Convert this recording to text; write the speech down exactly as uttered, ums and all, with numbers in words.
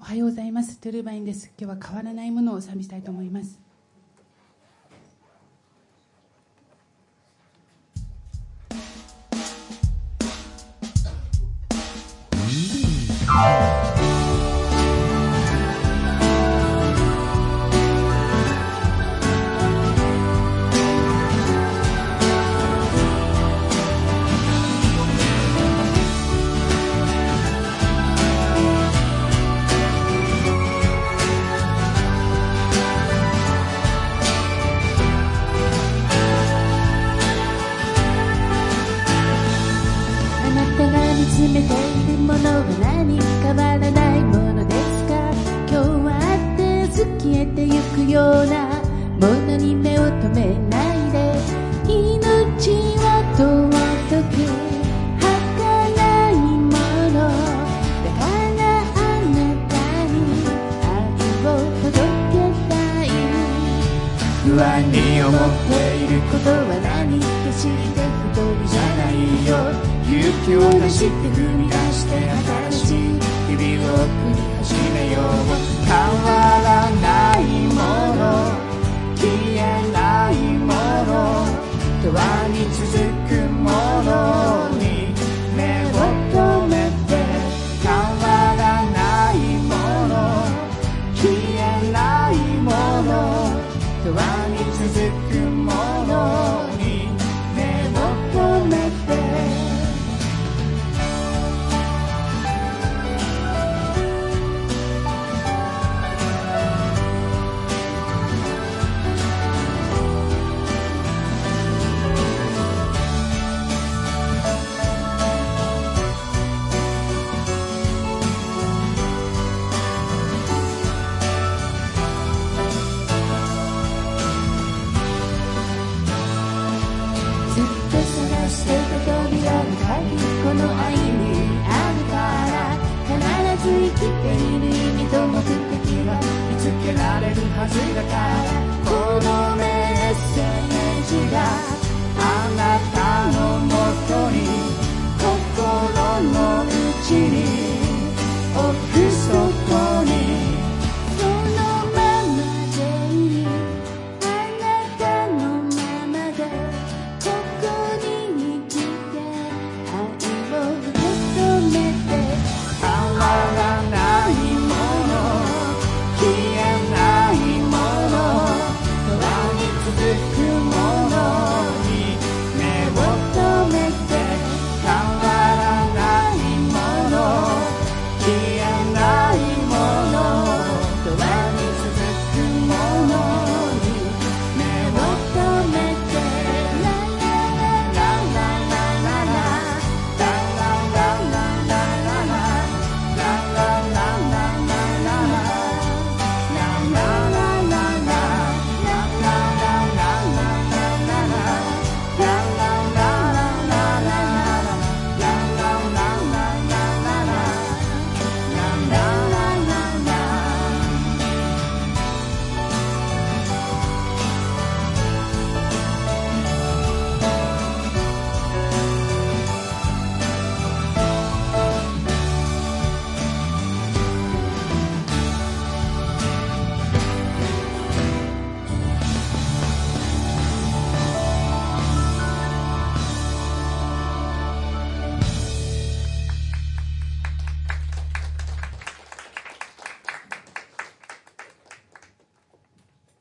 おはようございます。トゥルーバインです。今日は変わらないものを賛美したいと思います。 詰めているものは何？変わらないものですか？今日はあって過ぎえてゆくようなものに目を留めないで、命を尊く儚いものだからあなたに愛を届けたい。不安に思っていることは何？決して不当じゃないよ。勇気を出して踏み出して新しい日々を送り始めよう。変わらないもの、消えないもの、永遠に続くものに目を留めて。変わらないもの、消えないもの、永遠に続くものに目を留めて。この愛にあるから必ず生きている意味と目的は見つけられるはずだから、このメッセージがあなた